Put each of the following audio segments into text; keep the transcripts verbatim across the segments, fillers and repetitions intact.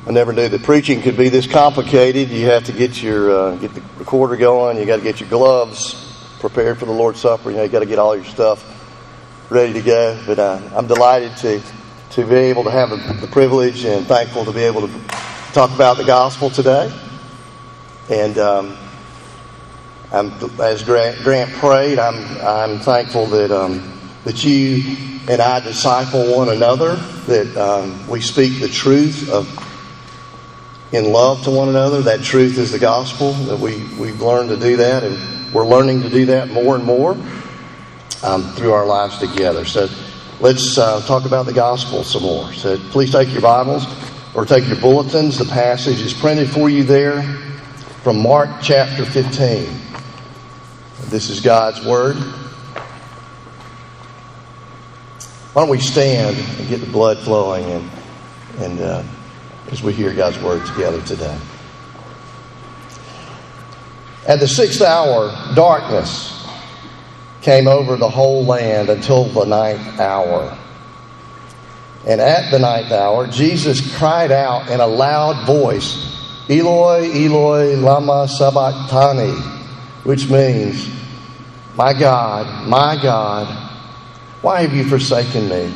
I never knew that preaching could be this complicated. You have to get your uh, get the recorder going. You got to get your gloves prepared for the Lord's Supper. You know, you got to get all your stuff ready to go. But uh, I'm delighted to to be able to have the, the privilege and thankful to be able to talk about the gospel today. And um, I'm, as Grant, Grant prayed, I'm I'm thankful that um, that you and I disciple one another. That um, we speak the truth of. in love to one another. That truth is the gospel, that we, we've learned to do that, and we're learning to do that more and more um, through our lives together. So let's uh, talk about the gospel some more. So please take your Bibles or take your bulletins. The passage is printed for you there from Mark chapter fifteen. This is God's Word. Why don't we stand and get the blood flowing and and uh, as we hear God's Word together today. At the sixth hour, darkness came over the whole land until the ninth hour. And at the ninth hour, Jesus cried out in a loud voice, Eloi, Eloi, lama sabachthani, which means, My God, my God, why have you forsaken me?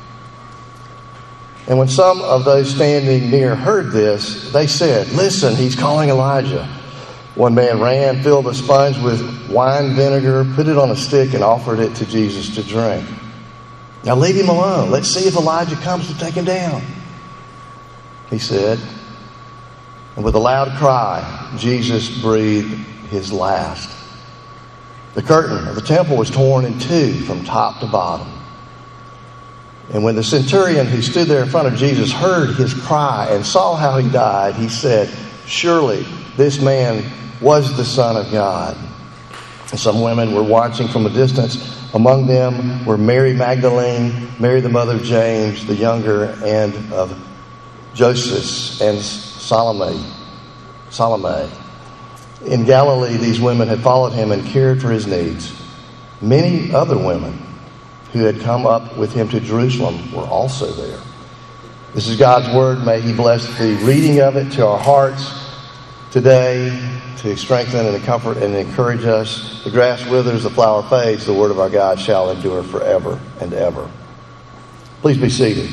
And when some of those standing near heard this, they said, Listen, he's calling Elijah. One man ran, filled a sponge with wine vinegar, put it on a stick, and offered it to Jesus to drink. Now leave him alone. Let's see if Elijah comes to take him down, he said. And with a loud cry, Jesus breathed his last. The curtain of the temple was torn in two from top to bottom. And when the centurion who stood there in front of Jesus heard his cry and saw how he died, he said, Surely this man was the Son of God. And some women were watching from a distance. Among them were Mary Magdalene, Mary the mother of James the younger, and of Joseph and Salome. Salome. In Galilee, these women had followed him and cared for his needs. Many other women who had come up with him to Jerusalem were also there. This is God's Word. May He bless the reading of it to our hearts today to strengthen and comfort and encourage us. The grass withers, the flower fades. The Word of our God shall endure forever and ever. Please be seated.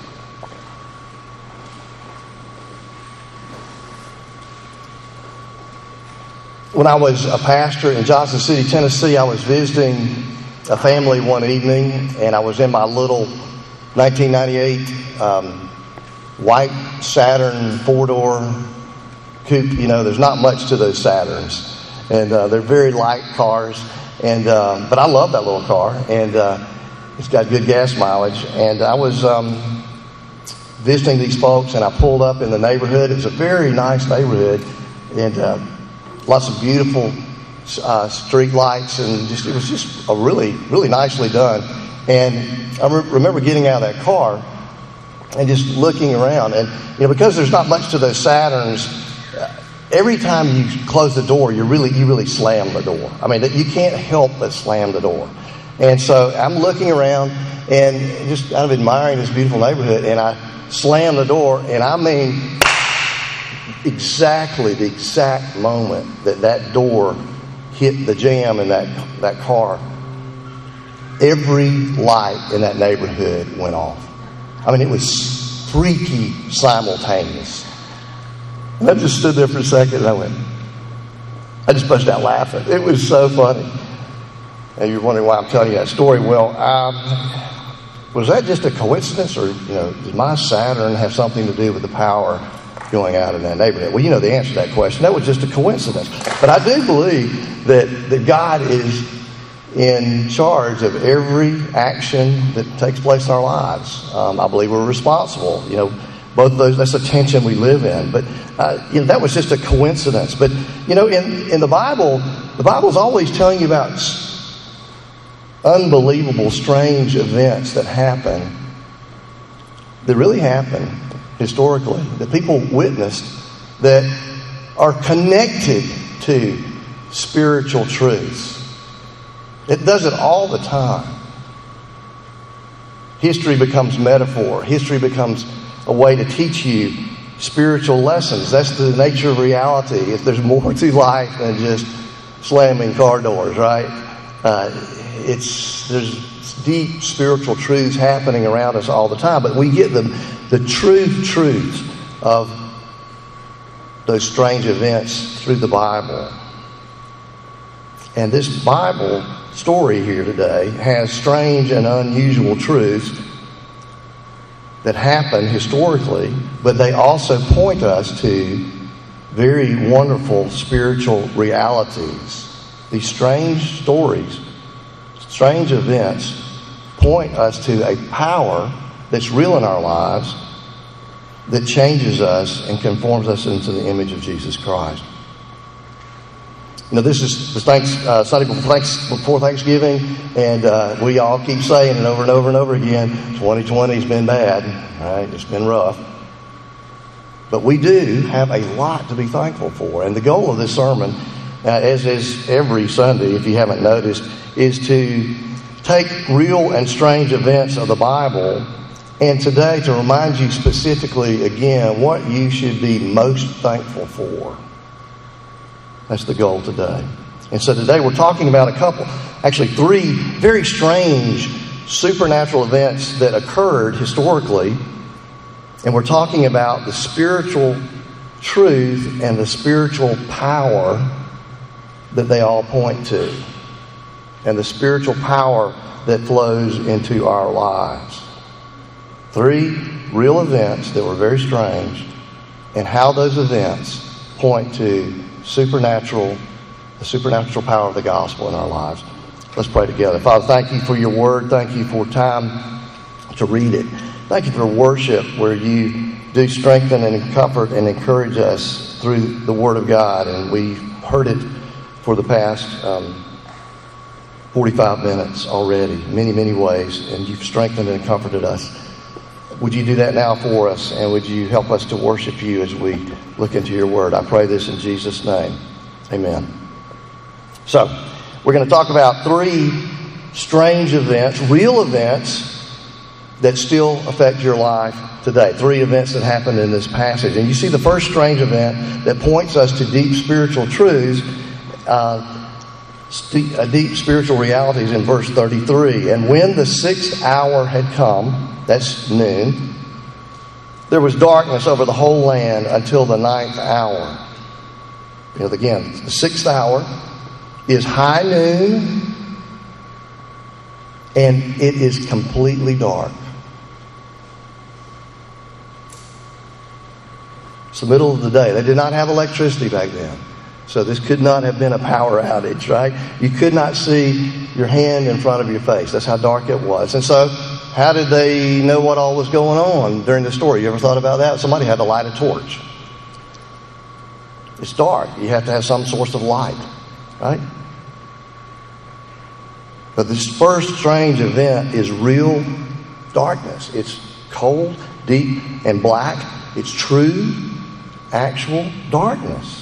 When I was a pastor in Johnson City, Tennessee, I was visiting a family one evening, and I was in my little nineteen ninety-eight um, white Saturn four-door coupe. You know, there's not much to those Saturns, and uh, they're very light cars. And uh, but I love that little car, and uh, it's got good gas mileage. And I was um, visiting these folks, and I pulled up in the neighborhood. It was a very nice neighborhood, and uh, lots of beautiful Uh, street lights, and just it was just a really, really nicely done. And I re- remember getting out of that car and just looking around. And you know, because there's not much to those Saturns, uh, every time you close the door, you really, you really slam the door. I mean, you can't help but slam the door. And so I'm looking around and just kind of admiring this beautiful neighborhood. And I slam the door, and I mean, exactly the exact moment that that door hit the jam in that that car, every light in that neighborhood went off. I mean, it was freaky simultaneous. And I just stood there for a second, and I went, I just busted out laughing. It was so funny. And you're wondering why I'm telling you that story. Well, um, was that just a coincidence, or you know, did my Saturn have something to do with the power going out in that neighborhood? Well, you know the answer to that question. That was just a coincidence. But I do believe that, that God is in charge of every action that takes place in our lives. Um, I believe we're responsible. You know, both of those, that's a tension we live in. But, uh, you know, that was just a coincidence. But, you know, in, in the Bible, the Bible is always telling you about unbelievable, strange events that happen, that really happen historically, that people witnessed, that are connected to spiritual truths. It does it all the time. History becomes metaphor. History becomes a way to teach you spiritual lessons. That's the nature of reality. If there's more to life than just slamming car doors, right? Uh, it's there's deep spiritual truths happening around us all the time, but we get the the true truths of those strange events through the Bible. And this Bible story here today has strange and unusual truths that happen historically, but they also point us to very wonderful spiritual realities. These strange stories, strange events, point us to a power that's real in our lives that changes us and conforms us into the image of Jesus Christ. You know, this is the thanks, uh, Sunday before, thanks, before Thanksgiving, and uh, we all keep saying it over and over and over again, twenty twenty's been bad, right? It's been rough. But we do have a lot to be thankful for. And the goal of this sermon, uh, as is every Sunday, if you haven't noticed, is to take real and strange events of the Bible, and today to remind you specifically again what you should be most thankful for. That's the goal today. And so today we're talking about a couple, actually three very strange supernatural events that occurred historically. And we're talking about the spiritual truth and the spiritual power that they all point to, and the spiritual power that flows into our lives. Three real events that were very strange, and how those events point to supernatural, the supernatural power of the gospel in our lives. Let's pray together. Father, thank you for your word. Thank you for time to read it. Thank you for worship where you do strengthen and comfort and encourage us through the word of God. And we've heard it for the past um, forty-five minutes already, many, many ways. And you've strengthened and comforted us. Would you do that now for us? And would you help us to worship you as we look into your word? I pray this in Jesus' name. Amen. So, we're going to talk about three strange events, real events, that still affect your life today. Three events that happened in this passage. And you see the first strange event that points us to deep spiritual truths, uh, st- uh, deep spiritual realities in verse thirty-three. And when the sixth hour had come, that's noon, there was darkness over the whole land until the ninth hour. You know, again, the sixth hour is high noon, and it is completely dark. It's the middle of the day. They did not have electricity back then. So this could not have been a power outage, right? You could not see your hand in front of your face. That's how dark it was. And so how did they know what all was going on during the story? You ever thought about that? Somebody had to light a torch. It's dark. You have to have some source of light, right? But this first strange event is real darkness. It's cold, deep, and black. It's true, actual darkness.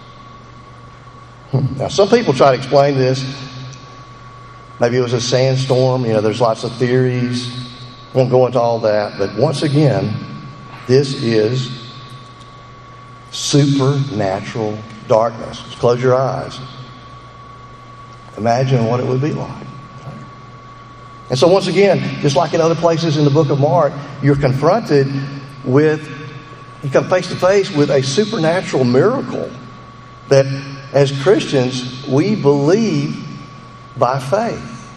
Now, some people try to explain this. Maybe it was a sandstorm. You know, there's lots of theories. Won't go into all that. But once again, this is supernatural darkness. Just close your eyes. Imagine what it would be like. And so once again, just like in other places in the book of Mark, you're confronted with, you come face to face with a supernatural miracle that as Christians, we believe by faith.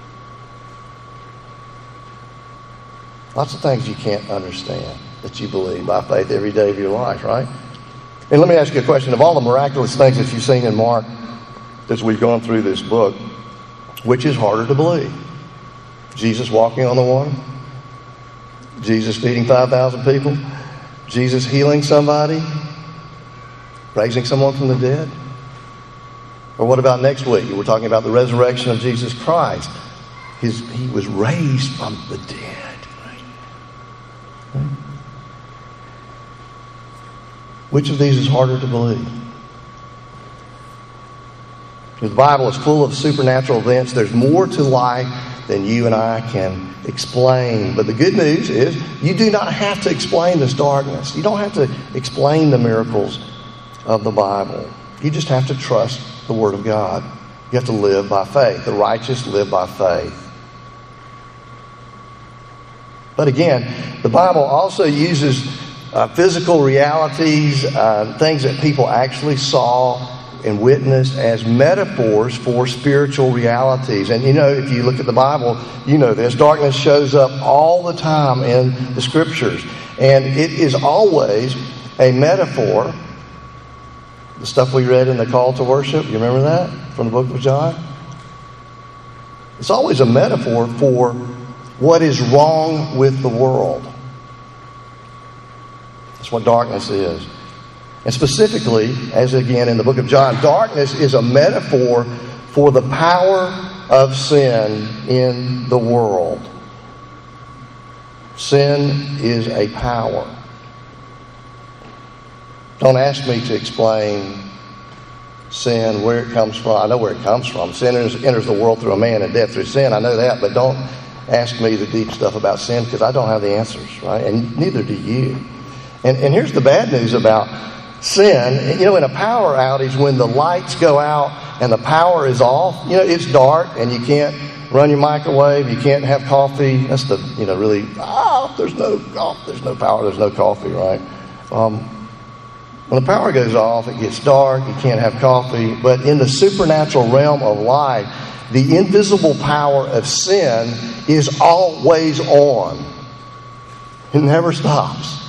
Lots of things you can't understand that you believe by faith every day of your life, right? And let me ask you a question. Of all the miraculous things that you've seen in Mark as we've gone through this book, which is harder to believe? Jesus walking on the water? Jesus feeding five thousand people? Jesus healing somebody? Raising someone from the dead? Or what about next week? We're talking about the resurrection of Jesus Christ. His, he was raised from the dead. Right? Right? Which of these is harder to believe? The Bible is full of supernatural events. There's more to life than you and I can explain. But the good news is you do not have to explain this darkness. You don't have to explain the miracles of the Bible. You just have to trust the Word of God. You have to live by faith. The righteous live by faith. But again, the Bible also uses uh, physical realities, uh, things that people actually saw and witnessed as metaphors for spiritual realities. And you know, if you look at the Bible, you know this. Darkness shows up all the time in the Scriptures. And it is always a metaphor. The stuff we read in the call to worship, you remember that from the book of John? It's always a metaphor for what is wrong with the world. That's what darkness is. And specifically, as again in the book of John, darkness is a metaphor for the power of sin in the world. Sin is a power. Don't ask me to explain sin, where it comes from. I know where it comes from. Sin enters, enters the world through a man and death through sin. I know that, but don't ask me the deep stuff about sin because I don't have the answers, right? And neither do you. And, and here's the bad news about sin. You know, in a power outage, when the lights go out and the power is off, you know, it's dark and you can't run your microwave, you can't have coffee. That's the, you know, really, ah, there's no, oh, there's no power, there's no coffee, right? Um, when the power goes off, it gets dark, you can't have coffee. But in the supernatural realm of life, the invisible power of sin is always on. It never stops.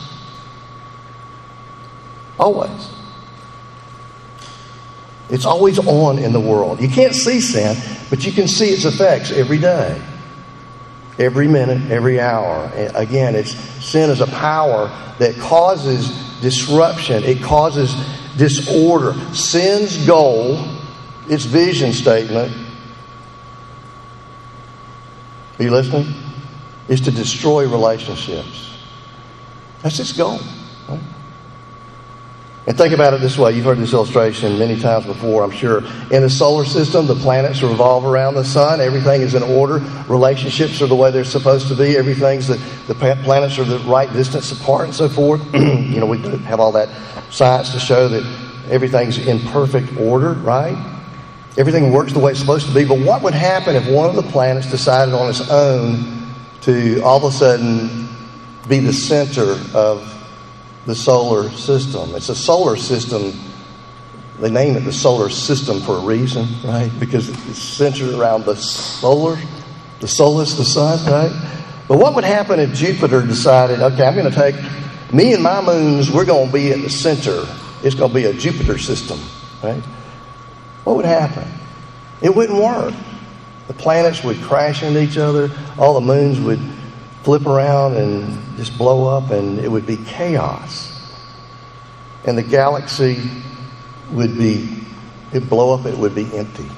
Always. It's always on in the world. You can't see sin, but you can see its effects every day, every minute, every hour. Again, it's sin is a power that causes disruption. It causes disorder. Sin's goal, its vision statement, are you listening? Is to destroy relationships. That's its goal. Right? And think about it this way. You've heard this illustration many times before, I'm sure. In the solar system, the planets revolve around the sun. Everything is in order. Relationships are the way they're supposed to be. Everything's the, the planets are the right distance apart and so forth. You know, we have all that science to show that everything's in perfect order, right? Everything works the way it's supposed to be. But what would happen if one of the planets decided on its own to all of a sudden be the center of the solar system? It's a solar system. They name it the solar system for a reason, right? Because it's centered around the solar, the solstice, the sun, right? But what would happen if Jupiter decided, okay, I'm going to take me and my moons, we're going to be at the center. It's going to be a Jupiter system, right? What would happen? It wouldn't work. The planets would crash into each other. All the moons would flip around and just blow up, and it would be chaos. And the galaxy would be, it'd blow up, it would be empty,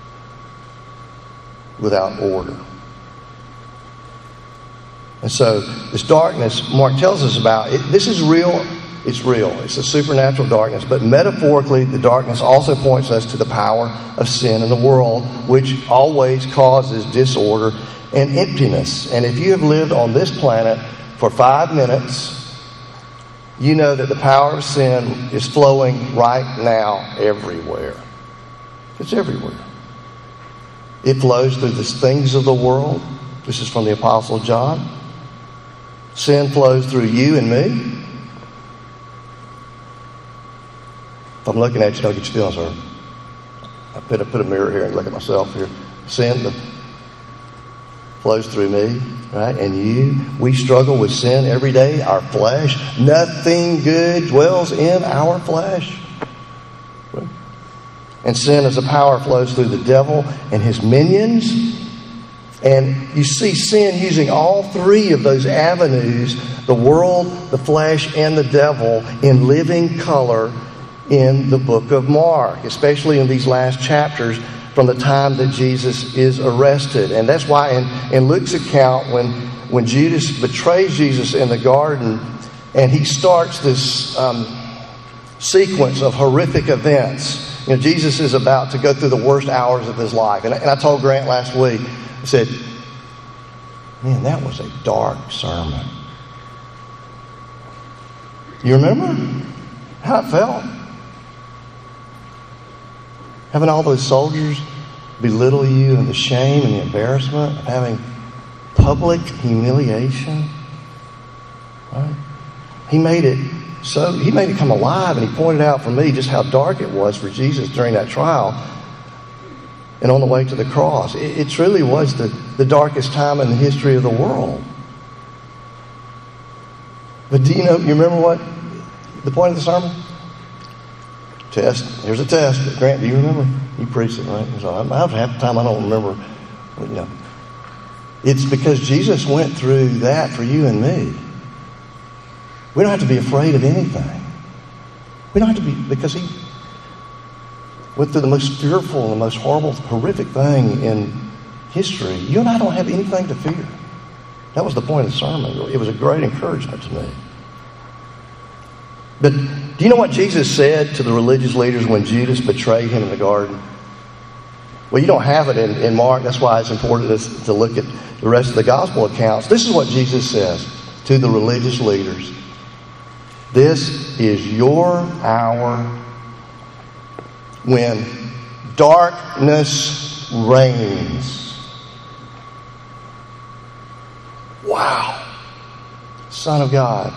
without order. And so this darkness Mark tells us about, it, this is real. It's real. It's a supernatural darkness. But metaphorically, the darkness also points us to the power of sin in the world, which always causes disorder and emptiness. And if you have lived on this planet for five minutes, you know that the power of sin is flowing right now everywhere. It's everywhere. It flows through the things of the world. This is from the Apostle John. Sin flows through you and me. If I'm looking at you, don't get your feelings hurt. I better put a mirror here and look at myself here. Sin the, flows through me, right? And you. We struggle with sin every day. Our flesh. Nothing good dwells in our flesh. And sin as a power flows through the devil and his minions. And you see sin using all three of those avenues, the world, the flesh, and the devil, in living color in the book of Mark, especially in these last chapters from the time that Jesus is arrested. And that's why in, in Luke's account, when, when Judas betrays Jesus in the garden, and he starts this um, sequence of horrific events. You know, Jesus is about to go through the worst hours of his life. And, and I told Grant last week, I said, Man, that was a dark sermon. You remember how it felt? Having all those soldiers belittle you and the shame and the embarrassment of having public humiliation. Right? He made it so, he made it come alive, and he pointed out for me just how dark it was for Jesus during that trial and on the way to the cross. It, it truly was the, the darkest time in the history of the world. But do you know, you remember what the point of the sermon? Test. Here's a test. Grant, do you remember? You preached it, right? So I'm, half the time I don't remember. You know. It's because Jesus went through that for you and me. We don't have to be afraid of anything. We don't have to be, because he went through the most fearful and the most horrible, horrific thing in history. You and I don't have anything to fear. That was the point of the sermon. It was a great encouragement to me. But do you know what Jesus said to the religious leaders when Judas betrayed him in the garden? Well, you don't have it in, in Mark. That's why it's important to, to look at the rest of the gospel accounts. This is what Jesus says to the religious leaders. This is your hour when darkness reigns. Wow. Son of God.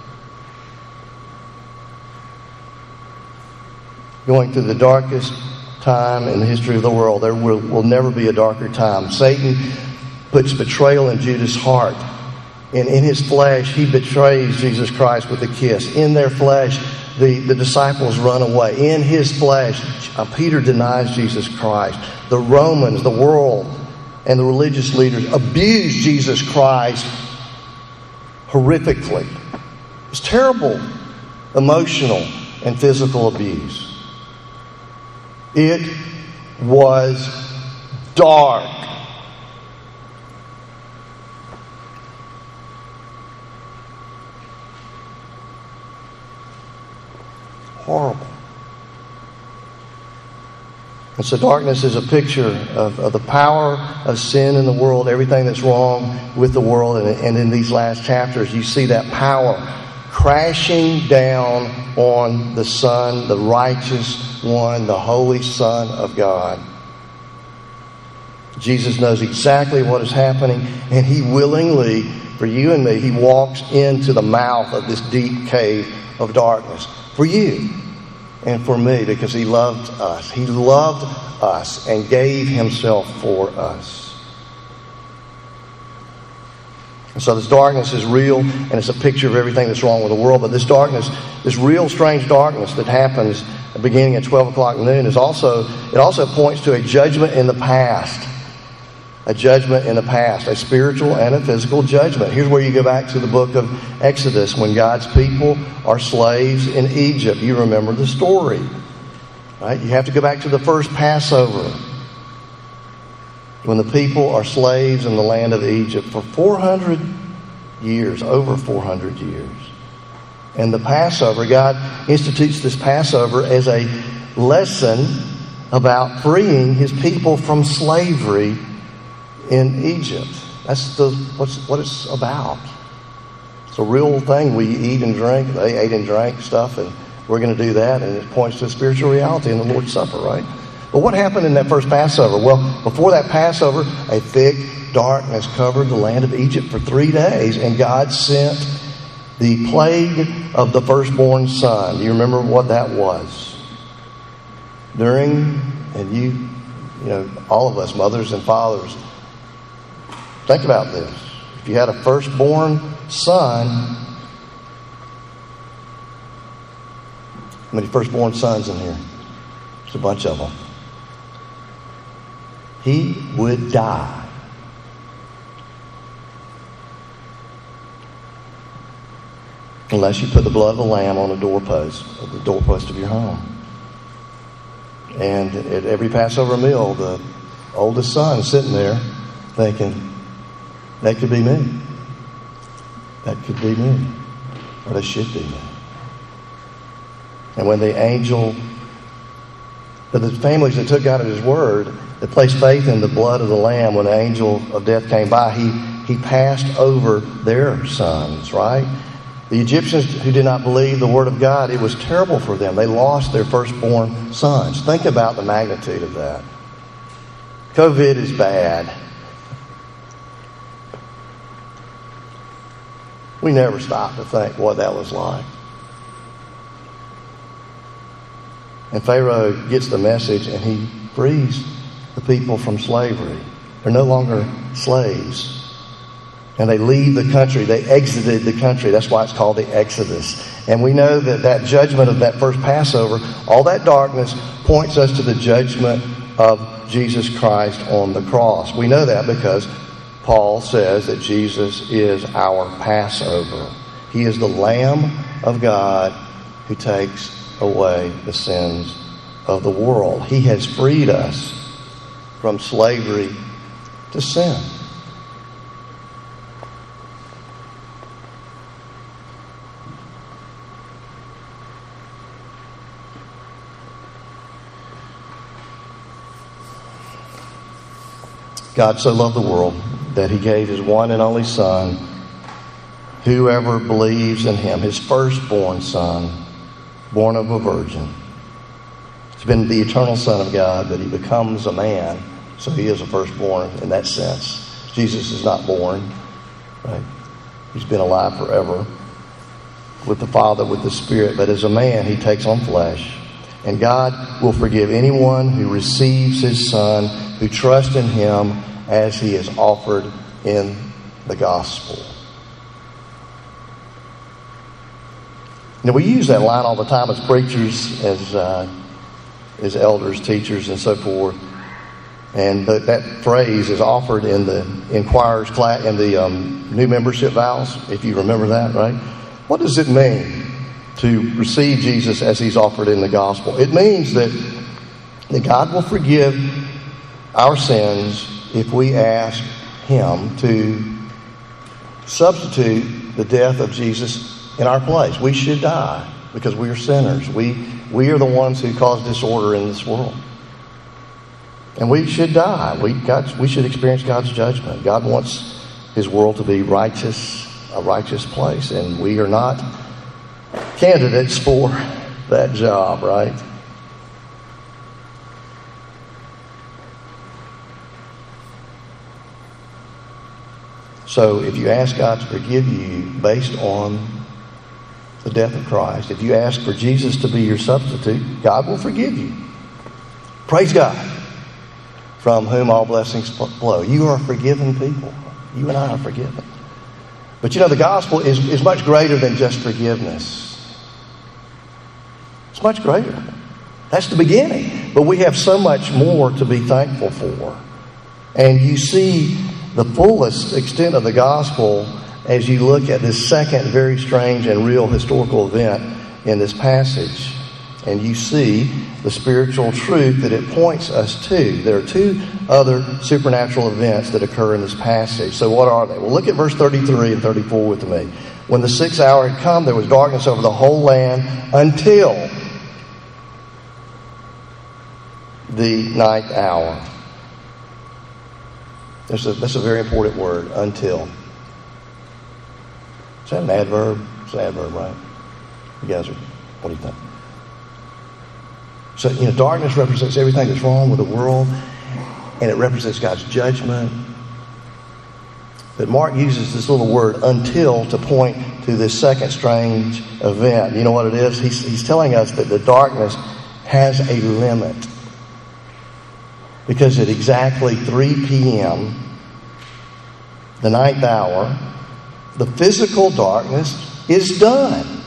Going through the darkest time in the history of the world. There will, will never be a darker time. Satan puts betrayal in Judas' heart. And in his flesh, he betrays Jesus Christ with a kiss. In their flesh, the, the disciples run away. In his flesh, uh, Peter denies Jesus Christ. The Romans, the world, and the religious leaders abuse Jesus Christ horrifically. It's terrible emotional and physical abuse. It was dark. Horrible. And so darkness is a picture of, of the power of sin in the world, everything that's wrong with the world. And, and in these last chapters, you see that power crashing down on the Son, the righteous one, the Holy Son of God. Jesus knows exactly what is happening, and he willingly, for you and me, he walks into the mouth of this deep cave of darkness. For you and for me, because he loved us. He loved us and gave himself for us. And so this darkness is real, and it's a picture of everything that's wrong with the world. But this darkness, this real strange darkness that happens beginning at twelve o'clock noon, is also, it also points to a judgment in the past. A judgment in the past, a spiritual and a physical judgment. Here's where you go back to the book of Exodus, when God's people are slaves in Egypt. You remember the story, right? You have to go back to the first Passover, when the people are slaves in the land of Egypt for four hundred years, over four hundred years. And the Passover, God institutes this Passover as a lesson about freeing his people from slavery in Egypt. That's the what's what it's about. It's a real thing. We eat and drink. They ate and drank stuff, and we're going to do that. And it points to a spiritual reality in the Lord's Supper, right? But what happened in that first Passover? Well, before that Passover, a thick darkness covered the land of Egypt for three days, and God sent the plague of the firstborn son. Do you remember what that was? During, and you, you know, all of us, mothers and fathers, think about this. If you had a firstborn son, how many firstborn sons in here? There's a bunch of them. He would die. Unless you put the blood of the lamb on the doorpost, of the doorpost of your home. And at every Passover meal, the oldest son sitting there thinking, that could be me. That could be me. Or that should be me. And when the angel, but the families that took God at his word, that placed faith in the blood of the lamb, when the angel of death came by, he he passed over their sons, right? The Egyptians who did not believe the word of God, it was terrible for them. They lost their firstborn sons. Think about the magnitude of that. COVID is bad. We never stop to think what that was like. And Pharaoh gets the message and he frees the people from slavery. They're no longer slaves. And they leave the country. They exited the country. That's why it's called the Exodus. And we know that that judgment of that first Passover, all that darkness points us to the judgment of Jesus Christ on the cross. We know that because Paul says that Jesus is our Passover. He is the Lamb of God who takes away the sins of the world. He has freed us from slavery to sin. God so loved the world that he gave his one and only Son. Whoever believes in him, his firstborn Son, born of a virgin. He's been the eternal Son of God, but he becomes a man, so he is a firstborn in that sense. Jesus is not born, right? He's been alive forever with the Father, with the Spirit, but as a man, he takes on flesh. And God will forgive anyone who receives his Son, who trusts in him as he is offered in the gospel. Now, we use that line all the time as preachers, as uh, as elders, teachers, and so forth. And th- that phrase is offered in the inquirer's class, in the um, new membership vows, if you remember that, right? What does it mean to receive Jesus as he's offered in the gospel? It means that, that God will forgive our sins if we ask him to substitute the death of Jesus in our place. We should die because we are sinners. We, we are the ones who cause disorder in this world. And we should die. We, God, we should experience God's judgment. God wants his world to be righteous, a righteous place. And we are not candidates for that job, right? So if you ask God to forgive you based on the death of Christ, if you ask for Jesus to be your substitute, God will forgive you. Praise God, from whom all blessings flow. You are forgiven people. You and I are forgiven. But you know, the gospel is, is much greater than just forgiveness. It's much greater. That's the beginning. But we have so much more to be thankful for. And you see the fullest extent of the gospel as you look at this second very strange and real historical event in this passage. And you see the spiritual truth that it points us to. There are two other supernatural events that occur in this passage. So what are they? Well, look at verse thirty-three and thirty-four with me. When the sixth hour had come, there was darkness over the whole land until the ninth hour. That's a, that's a very important word, until. Is that an adverb? It's an adverb, right? You guys are, what do you think? So, you know, darkness represents everything that's wrong with the world, and it represents God's judgment. But Mark uses this little word, until, to point to this second strange event. You know what it is? He's, he's telling us that the darkness has a limit. Because at exactly three p.m., the ninth hour, the physical darkness is done.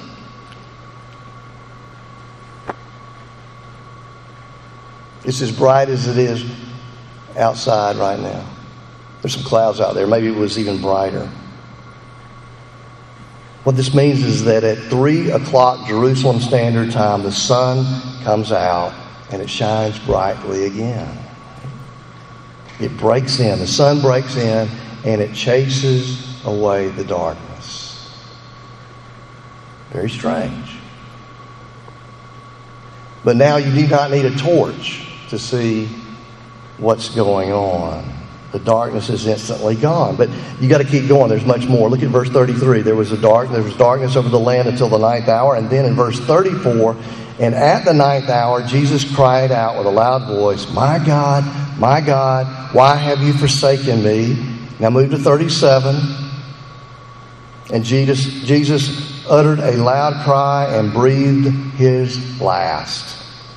It's as bright as it is outside right now. There's some clouds out there. Maybe it was even brighter. What this means is that at three o'clock Jerusalem Standard Time, the sun comes out and it shines brightly again. It breaks in. The sun breaks in and it chases away the darkness. Very strange. But now you do not need a torch to see what's going on. the darkness is instantly gone. But you got to keep going. There's much more. Look at verse thirty-three. There was a dark, there was darkness over the land until the ninth hour. And then in verse thirty-four, and at the ninth hour, Jesus cried out with a loud voice, "My God, my God, why have you forsaken me?" Now move to thirty-seven. And Jesus, Jesus uttered a loud cry and breathed his last.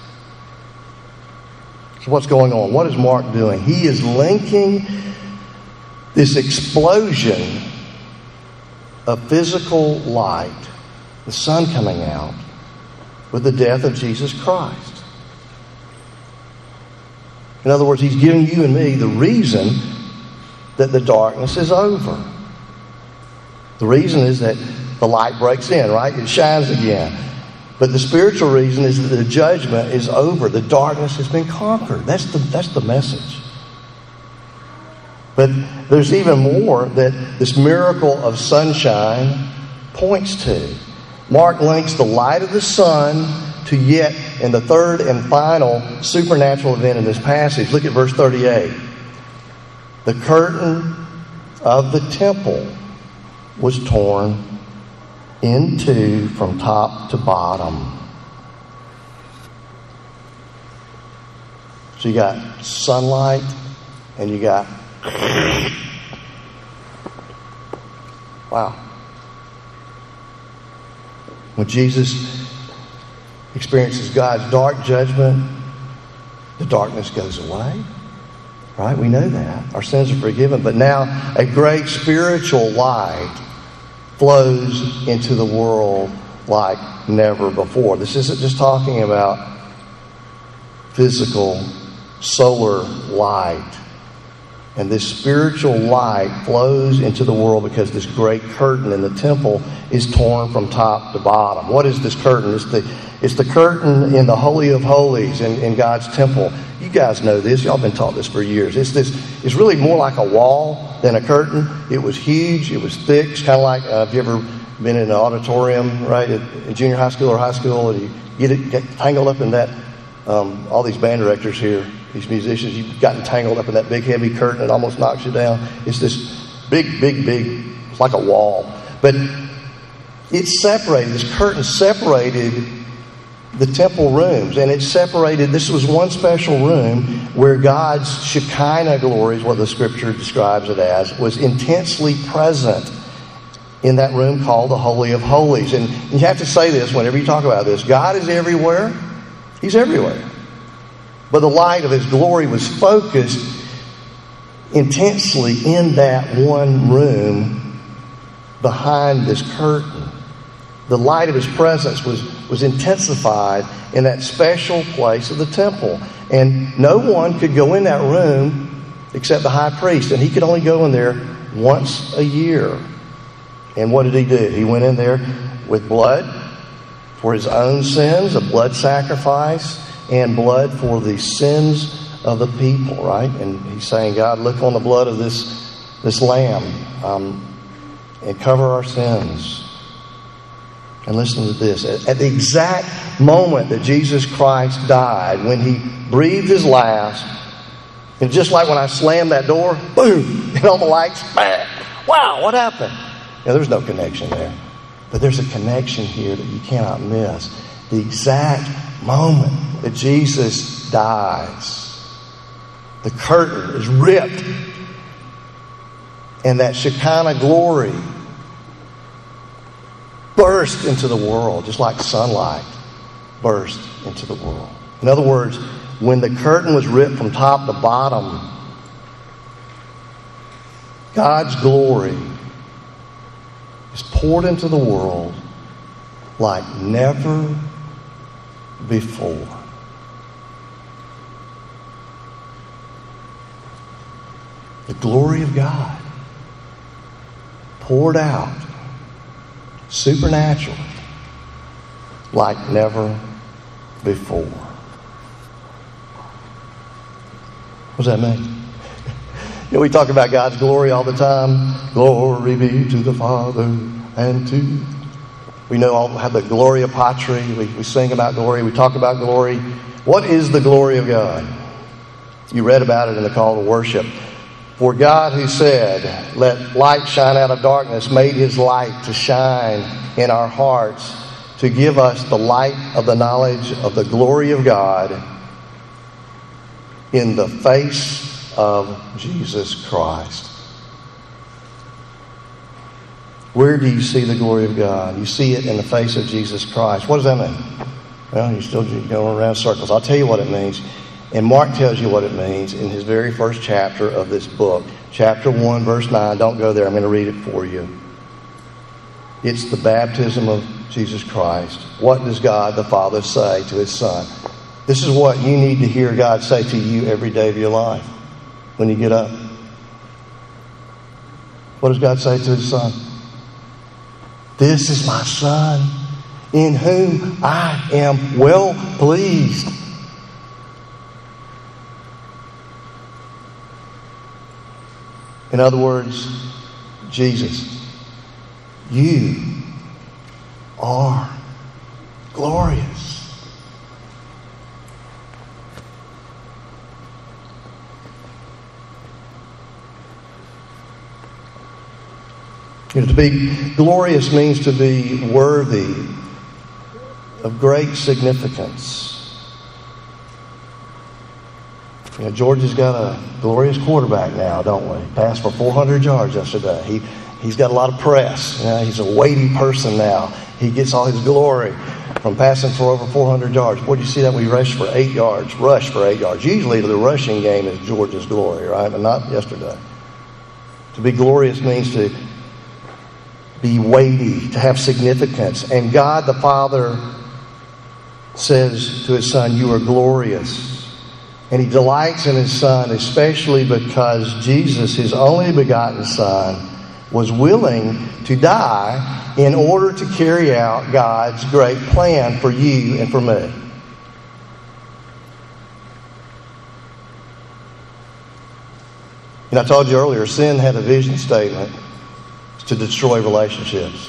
So what's going on? What is Mark doing? He is linking this explosion of physical light, the sun coming out, with the death of Jesus Christ. In other words, he's giving you and me the reason that the darkness is over. The reason is that the light breaks in, right? It shines again. But the spiritual reason is that the judgment is over. The darkness has been conquered. That's the, that's the message. But there's even more that this miracle of sunshine points to. Mark links the light of the sun to yet in the third and final supernatural event in this passage. Look at verse thirty-eight. The curtain of the temple was torn in two from top to bottom. So you got sunlight and you got wow. When Jesus experiences God's dark judgment, the darkness goes away. Right? We know that. Our sins are forgiven. But now a great spiritual light flows into the world like never before. This isn't just talking about physical solar light. And this spiritual light flows into the world because this great curtain in the temple is torn from top to bottom. What is this curtain? It's the, it's the curtain in the Holy of Holies in, in God's temple. You guys know this. Y'all been taught this for years. It's this. It's really more like a wall than a curtain. It was huge. It was thick. It's kind of like, uh, have you ever been in an auditorium, right, at, in junior high school or high school, and you get it get tangled up in that, um, all these band directors here, these musicians, you've gotten tangled up in that big, heavy curtain. It almost knocks you down. It's this big, big, big, it's like a wall. But it's separated. This curtain separated the temple rooms, and it separated, this was one special room where God's Shekinah glory, is what the scripture describes it as, was intensely present in that room called the Holy of Holies. And you have to say this whenever you talk about this. God is everywhere. He's everywhere. But the light of his glory was focused intensely in that one room behind this curtain. The light of his presence was, was intensified in that special place of the temple. And no one could go in that room except the high priest. And he could only go in there once a year. And what did he do? He went in there with blood for his own sins, a blood sacrifice, and blood for the sins of the people, right? And he's saying, God, look on the blood of this, this lamb um, and cover our sins. And listen to this. At the exact moment that Jesus Christ died, when he breathed his last, and just like when I slammed that door, boom, and all the lights, bang, wow, what happened? Now, there's no connection there. But there's a connection here that you cannot miss. The exact moment that Jesus dies, the curtain is ripped, and that Shekinah glory burst into the world, just like sunlight burst into the world. In other words, when the curtain was ripped from top to bottom, God's glory is poured into the world like never before. The glory of God poured out supernaturally like never before. What does that mean? You know, we talk about God's glory all the time. Glory be to the Father and to... We know all have the Gloria Patri. We, we sing about glory. We talk about glory. What is the glory of God? You read about it in the call to worship. For God, who said, "Let light shine out of darkness," made his light to shine in our hearts to give us the light of the knowledge of the glory of God in the face of Jesus Christ. Where do you see the glory of God? You see it in the face of Jesus Christ. What does that mean? Well, you're still going around in circles. I'll tell you what it means. And Mark tells you what it means in his very first chapter of this book. Chapter one, verse nine. Don't go there. I'm going to read it for you. It's the baptism of Jesus Christ. What does God the Father say to his Son? This is what you need to hear God say to you every day of your life when you get up. What does God say to his Son? "This is my Son, in whom I am well pleased." In other words, Jesus, you are glorious. You know, to be glorious means to be worthy of great significance. You know, Georgia's got a glorious quarterback now, don't we? Passed for four hundred yards yesterday. He, he's got a lot of press. You know, he's a weighty person now. He gets all his glory from passing for over four hundred yards. Boy, did you see that? We rushed for eight yards. Rushed for eight yards. Usually the rushing game is Georgia's glory, right? But not yesterday. To be glorious means to be weighty, to have significance. And God the Father says to his Son, "You are glorious." And he delights in his Son, especially because Jesus, his only begotten Son, was willing to die in order to carry out God's great plan for you and for me. And I told you earlier, sin had a vision statement to destroy relationships.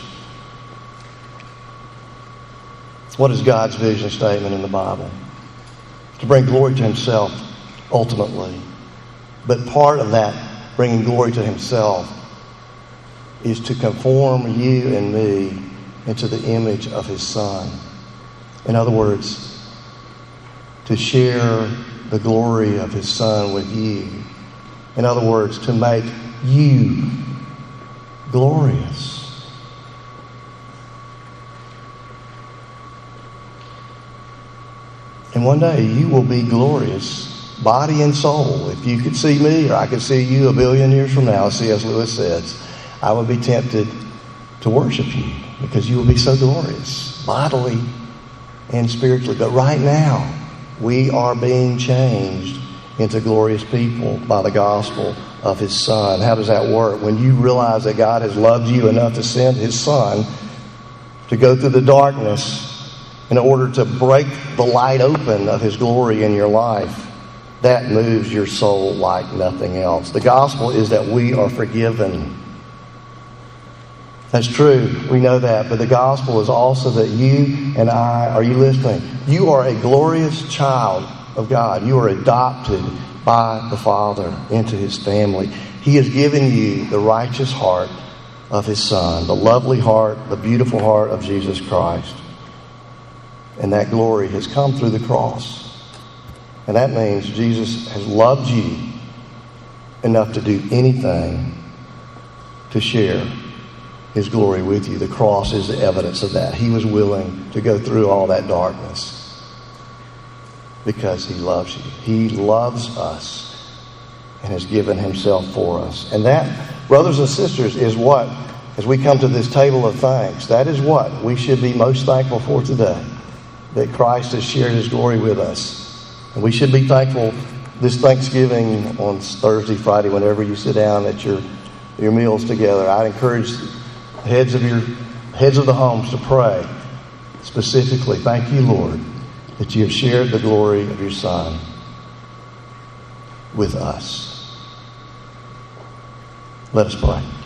What is God's vision statement in the Bible? To bring glory to himself, ultimately. But part of that, bringing glory to himself, is to conform you and me into the image of his Son. In other words, to share the glory of his Son with you. In other words, to make you glorious. And one day you will be glorious, body and soul. If you could see me, or I could see you a billion years from now, C S Lewis says, I would be tempted to worship you because you will be so glorious, bodily and spiritually. But right now, we are being changed into glorious people by the gospel of his Son. How does that work? When you realize that God has loved you enough to send his Son to go through the darkness in order to break the light open of his glory in your life, that moves your soul like nothing else. The gospel is that we are forgiven. That's true. We know that. But the gospel is also that you and I, are you listening? You are a glorious child of God. You are adopted by the Father into his family. He has given you the righteous heart of his Son, the lovely heart, the beautiful heart of Jesus Christ. And that glory has come through the cross. And that means Jesus has loved you enough to do anything to share his glory with you. The cross is the evidence of that. He was willing to go through all that darkness because he loves you. He loves us and has given himself for us. And that, brothers and sisters, is what, as we come to this table of thanks, that is what we should be most thankful for today. That Christ has shared his glory with us. And we should be thankful this Thanksgiving on Thursday, Friday, whenever you sit down at your, your meals together. I'd encourage heads of your heads of the homes to pray specifically. Thank you, Lord, that you have shared the glory of your Son with us. Let us pray.